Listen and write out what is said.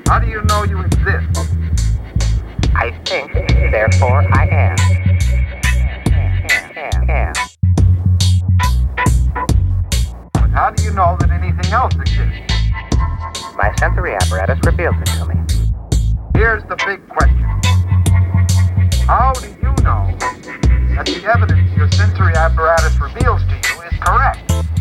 How do you know you exist? I think, therefore I am. But how do you know that anything else exists? My sensory apparatus reveals it to me. Here's the big question. How do you know that the evidence your sensory apparatus reveals to you is correct?